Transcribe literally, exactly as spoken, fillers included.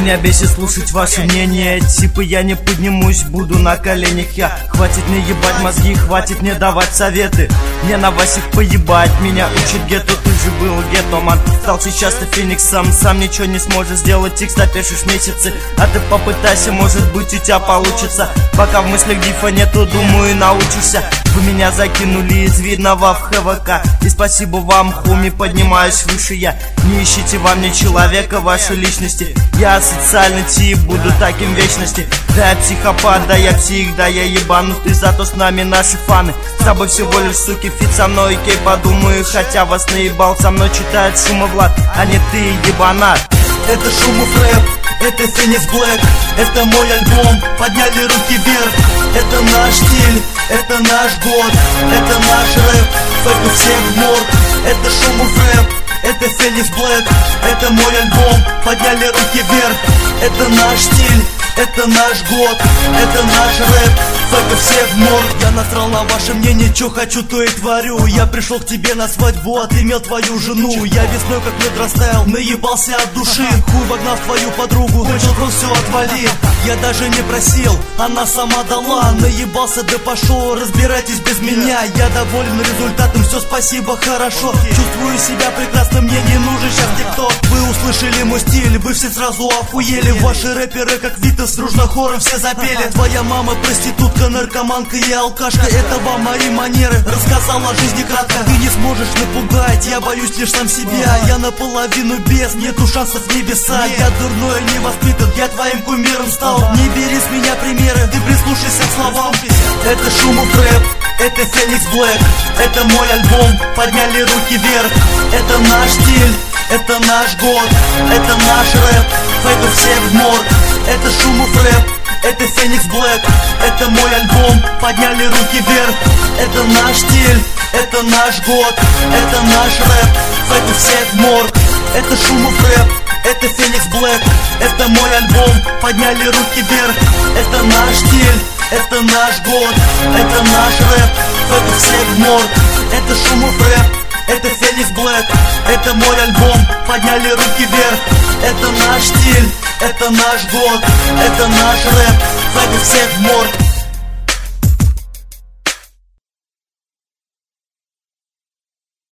Меня бесит слушать ваше мнение. Типа я не поднимусь, буду на коленях я. Хватит мне ебать мозги, хватит мне давать советы. Мне на вас их поебать, меня учит гетто. Ты же был геттоман, стал сейчас ты фениксом. Сам ничего не сможешь сделать, текст опишешь месяцы. А ты попытайся, может быть у тебя получится. Пока в мыслях дифа нету, думаю научишься. Вы меня закинули из видного в ХВК. И спасибо вам, хуми, поднимаюсь выше я. Не ищите во мне человека, вашей личности. Я социальный тип, буду таким в вечности. Да я психопат, да я псих, да я ебанутый. Зато с нами наши фаны. С тобой всего лишь суки, фит со мной, кей, подумаю. Хотя вас наебал, со мной читает Шумов Влад, а не ты, ебанат. Это Шумов рэп, это Феникс Блэк, это мой альбом, подняли руки вверх. Это наш стиль, это наш год, это наш рэп, фэк у всех в морг. Это Шумов рэп, это Феникс Блэк, это мой альбом, подняли руки вверх. Это наш стиль, это наш год, это наш рэп, фэк у всех в морг. Я насрал на ваше мнение, чё хочу, то и творю. Я пришел к тебе на свадьбу, отымел твою жену. Я весной как лед растаял, наебался от души. Хуй вогнал твою подругу, начал рот, все отвали. Я даже не просил, она сама дала. Наебался, да пошел, разбирайтесь без меня. Я доволен результатом, все спасибо, хорошо. Чувствую себя прекрасно, мне не нужен сейчас тикток. Вы услышали мой стиль, вы все сразу охуели. Ваши рэперы как Витас, дружно хором все запели. Твоя мама проститутка, наркоманка и алкашка. Это вам мои манеры, рассказал о жизни кратко. Ты не сможешь напугать, я боюсь лишь сам себя. Я наполовину без, нету шансов небеса. Я дурной, не воспитан, я твоим кумиром стал. Не бери с меня примеры, ты прислушайся к словам. Это Шумов рэп, это Феникс Блэк, это мой альбом, подняли руки вверх. Это наш стиль, это наш год, это наш рэп, фэк у всех в морг. Это Шумов рэп, это Феникс Блэк, это мой альбом, подняли руки вверх. Это наш стиль, это наш год, это наш рэп, фэк у всех в морг. Это Шумов рэп, это Феникс Блэк, это мой альбом, подняли руки вверх. Это наш стиль, это наш год, это наш рэп, фэк у всех в морг. Это Шумов рэп, это Феникс Блэк, это мой альбом, подняли руки вверх. Это наш стиль, это наш год, это наш рэп, фэк у всех в морг.